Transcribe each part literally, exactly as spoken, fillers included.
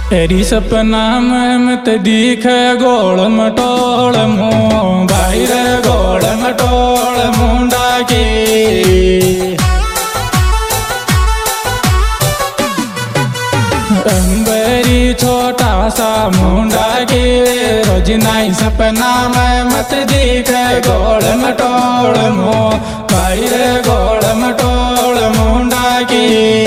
एरी सपना में मत दिखे गोल मटोल मो भाई रे गोल मटोल मुंडा की अंबेरी छोटा सा मुंडा की रोज नाई सपना में मत दिखे गोल मटोल मो भाई रे गोल मटोल मुंडा की।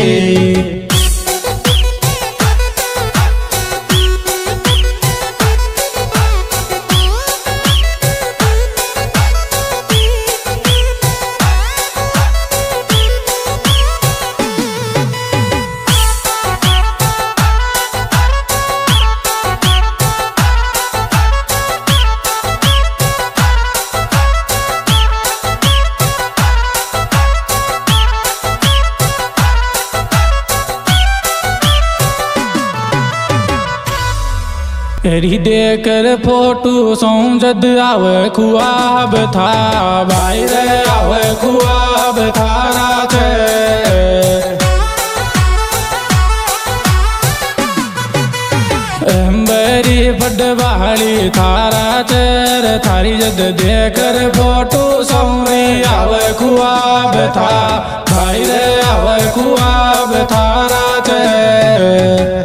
एरी देकर फोटो सौ जद आवे खुआब था भाई रे आवे खुआब थारा छे एम्बेरी बड़वाली थारा चेर थारी जद देकर फोटो सौरी आवे खुआब था भाई रे आवे खुआब थारा चेर।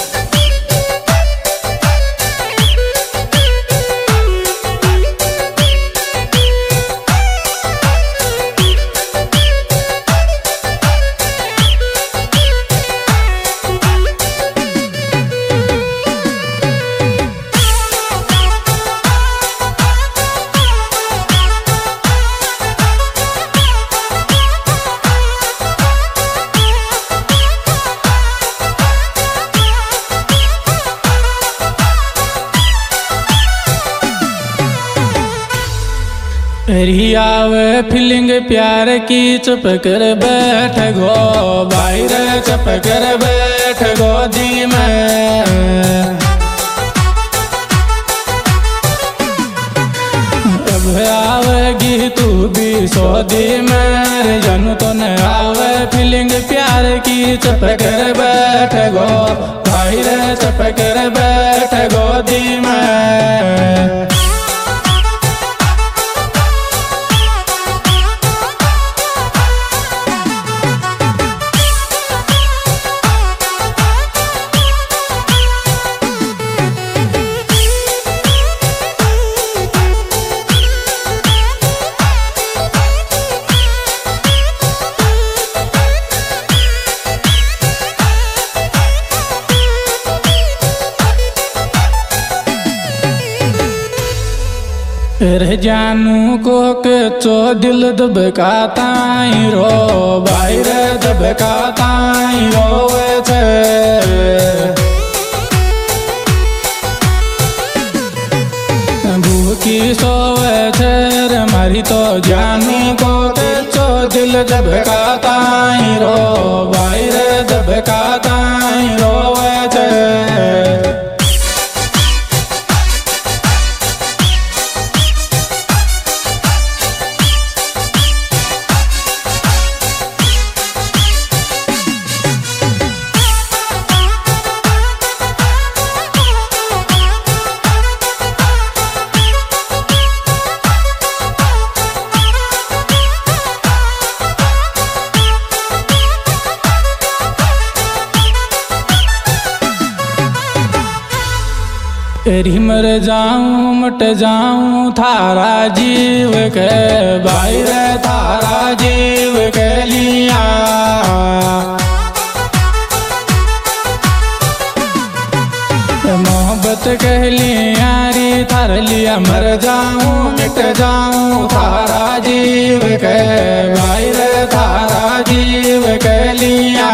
रियावे फीलिंग प्यार की चुप कर बैठ गो भाई रे चुप कर बैठ गोदी में अब आवेगी तू भी सौदी में जानू तो न आवे फीलिंग प्यार की चुप कर बैठ गो भाई रे चुप कर बैठ गोदी में। रह जानू को के चो दिल दबकाताई रो भाई रे दबकाताई रोवे छे भूखी सोवे छे रे मारी तो जानू को के चो दिल दबकाताई रो भाई रे दबकाताई रोवे छे। एरी मर जाऊं मट जाऊं थारा जीव के भाई रे थारा जीव के लिया मोहब्बत कह लिया री थार लिया मर जाऊं मिट जाऊं थारा जीव के भाई रे थारा जीव के लिया।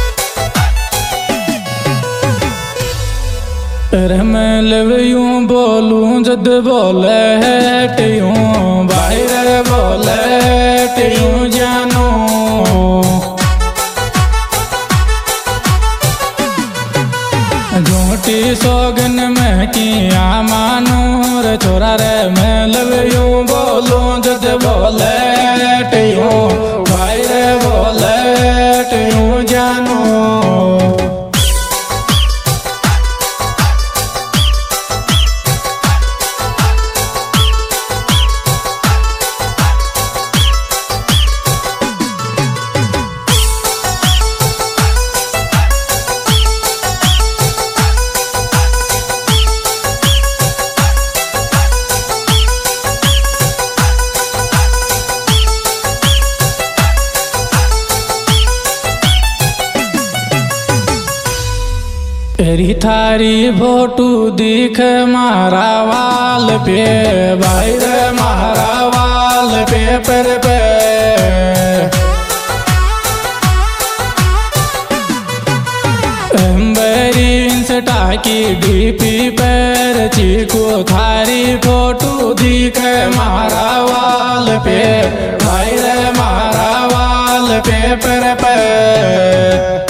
मैं लव यूं बोल बोलूं जद बोले ट्यूं भाई रे बोले ट्यूं जानू झूठी सोगन में किया मानू रे छोरा रे मैं लव यू बोलूं जद बोले ट्यूं भाई रे बोले ट्यूं जानू तेरी थारी फोटू दिख मारा वाल पे भाई रे मारा वाल पे पर पे एम्बरी इंस्टा की डीपी पर चीकू थारी फोटू दिख मारा वाल पे भाई रे मारा वाल पे पर पे